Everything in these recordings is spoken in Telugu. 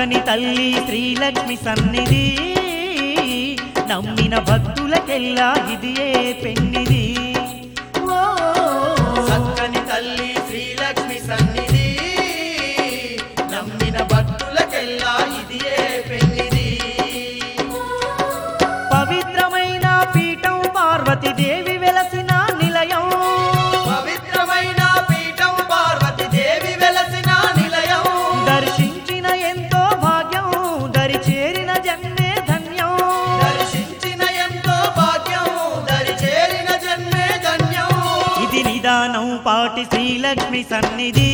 చక్కని తల్లి శ్రీలక్ష్మి సన్నిధి నమ్మిన భక్తులకెల్లా ఇదియే పెన్నిది చక్కని తల్లి శ్రీలక్ష్మి సన్నిధి నమ్మిన భక్తులకెల్లా ఇదియే పెన్నిది పవిత్రమైన పీఠం పార్వతీదేవి వెలసిన నిలయం పవిత్రమైన పీఠం పార్వతీదేవి వెలసిన నిలయం దర్శించిన ఎంతో భాగ్యం దరి చేరిన జన్మే ధన్యం దర్శించిన ఎంతో భాగ్యం దరి చేరిన జన్మే ధన్యం ఇది నిదానం పాటి శ్రీలక్ష్మి సన్నిధి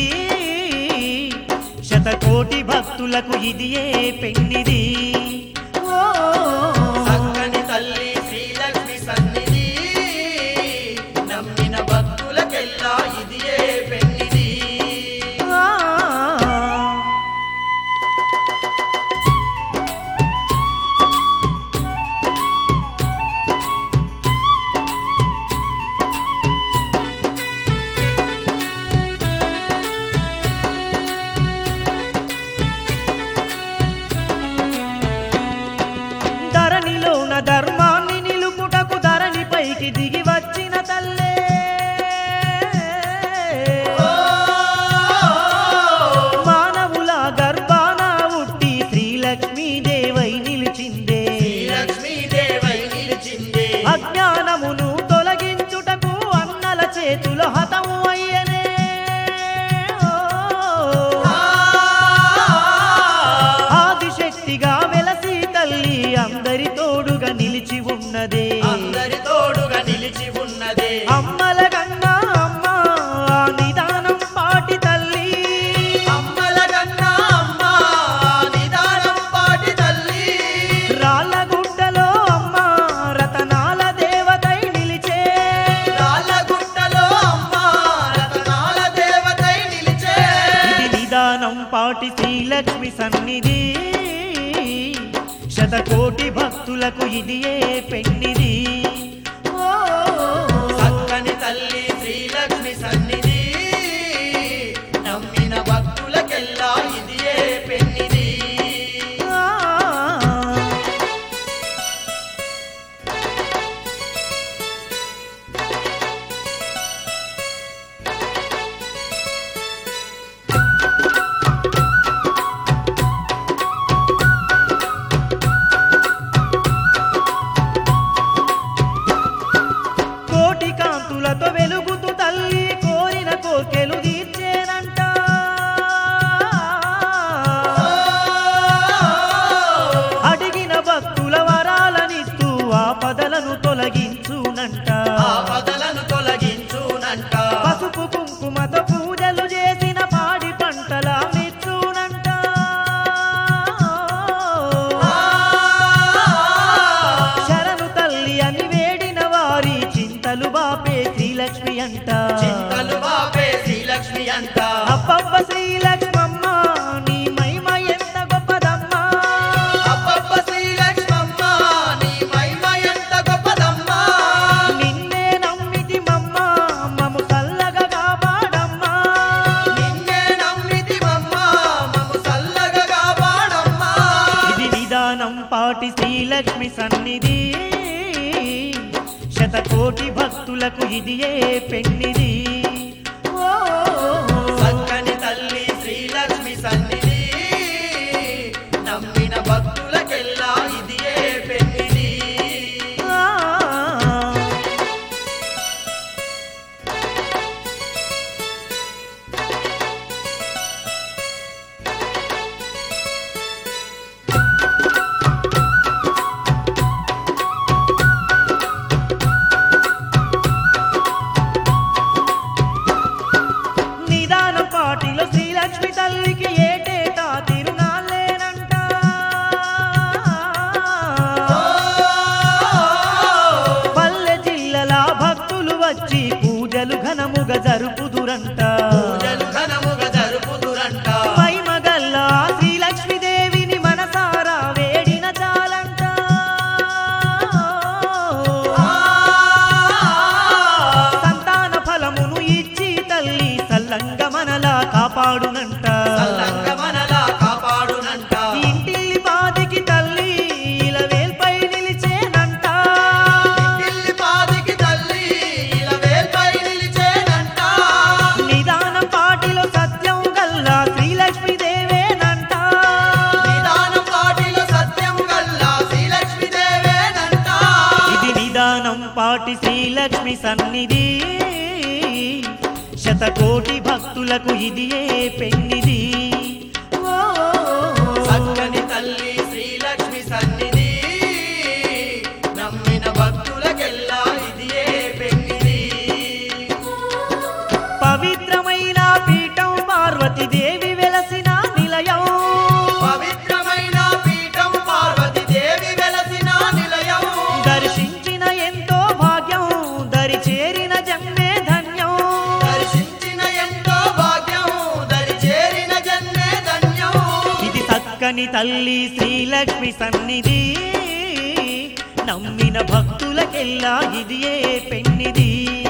శతకోటి భక్తులకు ఇదియే పెన్నిది చక్కని తల్లి శ్రీలక్ష్మి సన్నిధి నమ్మిన భక్తులకెల్లా ఇదియే పెన్నిది ధరణిలోన ధర్మాన్ని నిలుపుటకు ధరణిపైకి దిగి వచ్చిన తల్లే మానవుల గర్భాన ఉట్టి శ్రీలక్ష్మీదేవై నిలిచిందే శ్రీలక్ష్మీదేవై నిలిచిందే అజ్ఞానమును తొలగించుటకు అన్నల చేతుల హతము అయ్యనే ఆదిశక్తిగా వెలసి తల్లి అందరి తోడుగా నిలిచి ఉన్నదే అందరి తోడుగా నిలిచి ఉన్నదే అమ్మల గన్నా అమ్మ నిదానం పాటి తల్లి అమ్మల గన్నా అమ్మ నిదానం పాటి తల్లి రాళ్ళగుట్టలో అమ్మ రతనాల దేవతై నిలిచే రాళ్ళగుట్టలో అమ్మ రతనాల దేవతై నిలిచే ఇది నిదానం పాటి శ్రీలక్ష్మి సన్నిధి శతకోటి భక్తులకు ఇదియే పెన్నిది చక్కని తల్లి శ్రీలక్ష్మి సన్నిధి నమ్మిన భక్తులకెల్లా ఇదియే పెన్నిది కోటి కాంతులతో వెలుగుతూ తల్లి కోరిన కోర్కెలు తీర్చేనంట అడిగిన భక్తుల వరాలనిస్తూ ఆపదలను తొలగించునంట ఆపదలను తొలగించునంట పసుపు కుంకుమతో పూజలు చేసిన పాడి పంటల మెచ్చునంట శరణు తల్లి అని వేడిన వారి చింతలు బాపే శ్రీలక్ష్మి అంట చింతలు బాపే శ్రీలక్ష్మి అంట అబ్బబ్బ శ్రీలక్ష్మమ్మ నీ మహిమ ఎంత గొప్పదమ్మా అబ్బబ్బ శ్రీలక్ష్మమ్మ నీ మహిమ ఎంత గొప్పదమ్మా నిన్నే నమ్మితి మమ్మ మము చల్లగా కాపాడమ్మా నిన్నే నమ్మితివమ్మ మమ్ము చల్లగా కాపాడమ్మా ఇది నిదానం పాటి శ్రీలక్ష్మి సన్నిధి శతకోటి భక్తులకు ఇదియే పెన్నిది చక్కని తల్లి శ్రీలక్ష్మి సన్నిధి నమ్మిన భక్తులకెల్లా ఇదియే పెన్నిది నిదానం పాటిలో శ్రీలక్ష్మి తల్లికి ఏటేటా తిరునాళ్ళేనంట పల్లె జిల్లల భక్తులు వచ్చి పూజలు ఘనముగా జరుపుదురంట పూజలు ఘనముగా జరుపుదురంట మహిమగల్ల శ్రీలక్ష్మీదేవిని మనసారా వేడిన చాలంట సంతాన ఫలమును ఇచ్చి తల్లి సల్లంగ మనలా కాపాడునంట సల్లంగా మనలా కాపాడునంట ఈ శ్రీలక్ష్మి సన్నిధి శతకోటి భక్తులకు ఇదియే పెన్నిది ఓ చక్కని తల్లి శ్రీలక్ష్మి సన్నిధి నమ్మిన భక్తులకెల్లా ఇదియే పెన్నిది పవిత్రమైన పీఠం పార్వతీదేవి వెలసిన నిలయం పవిత్రమైన పీఠం పార్వతీదేవి వెలసిన నిలయం దర్శించిన ఎంతో భాగ్యం దరి చేరిన జన్మే ధన్యం దర్శించిన ఎంతో భాగ్యం దరి చేరిన జన్మే ధన్యం ఇది చక్కని తల్లి శ్రీలక్ష్మి సన్నిధి నమ్మిన భక్తులకెల్లా ఇదియే పెన్నిది